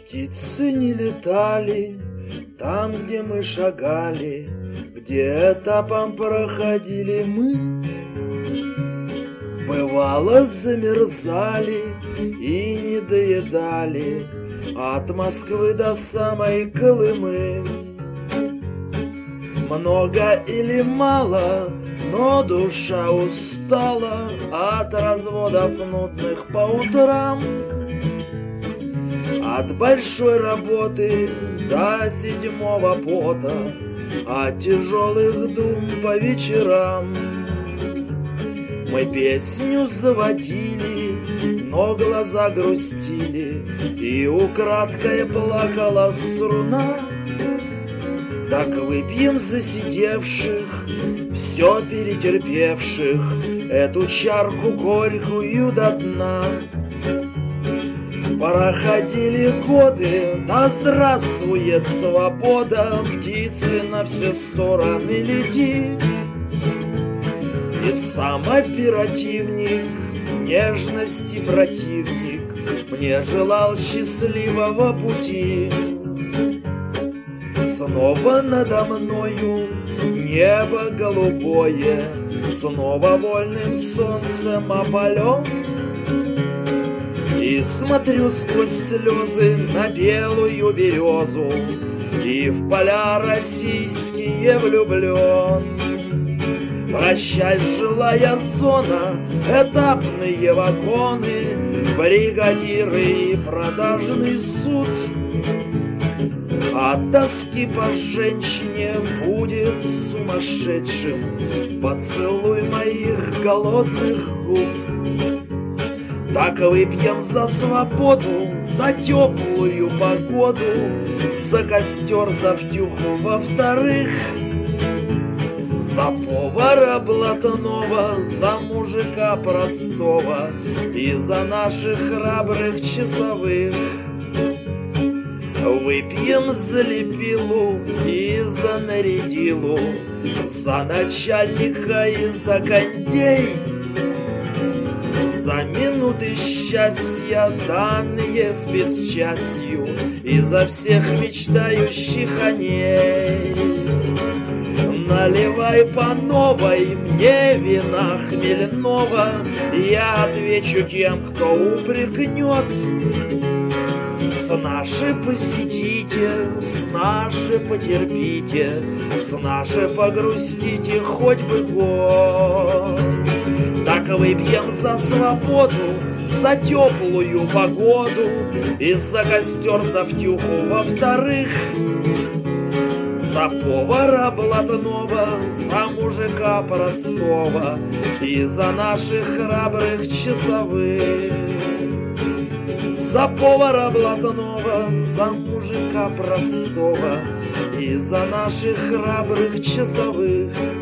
Птицы не летали там, где мы шагали, где этапом проходили мы. Бывало, замерзали и не доедали от Москвы до самой Колымы. Много или мало, но душа устала от разводов нудных по утрам, от большой работы до седьмого пота, от тяжелых дум по вечерам. Мы песню заводили, но глаза грустили, и украдкой плакала струна. Так выпьем за сидевших, все перетерпевших, эту чарку горькую до дна. Проходили годы, да здравствует свобода, птицы на все стороны лети. И сам оперативник, нежности противник, мне желал счастливого пути. Снова надо мною небо голубое, снова вольным солнцем опален. И смотрю сквозь слезы на белую березу, и в поля российские влюблен. Прощай, жилая зона, этапные вагоны, бригадиры и продажный суд. От тоски по женщине будет сумасшедшим поцелуй моих голодных губ. Так выпьем за свободу, за теплую погоду, за костер, за втюху во-вторых, за повара блатного, за мужика простого и за наших храбрых часовых. Выпьем за лепилу и за нарядилу, за начальника и за кондей, за минуты счастья, данные спецчастью, и за всех мечтающих о ней. Наливай по новой мне вина хмельного, я отвечу тем, кто упрекнет. С наши посидите, с наши потерпите, с наши погрустите хоть бы год. Так выпьем за свободу, за теплую погоду и за костер, за втюху во-вторых, за повара блатного, за мужика простого и за наших храбрых часовых. За повара блатного, за мужика простого и за наших храбрых часовых.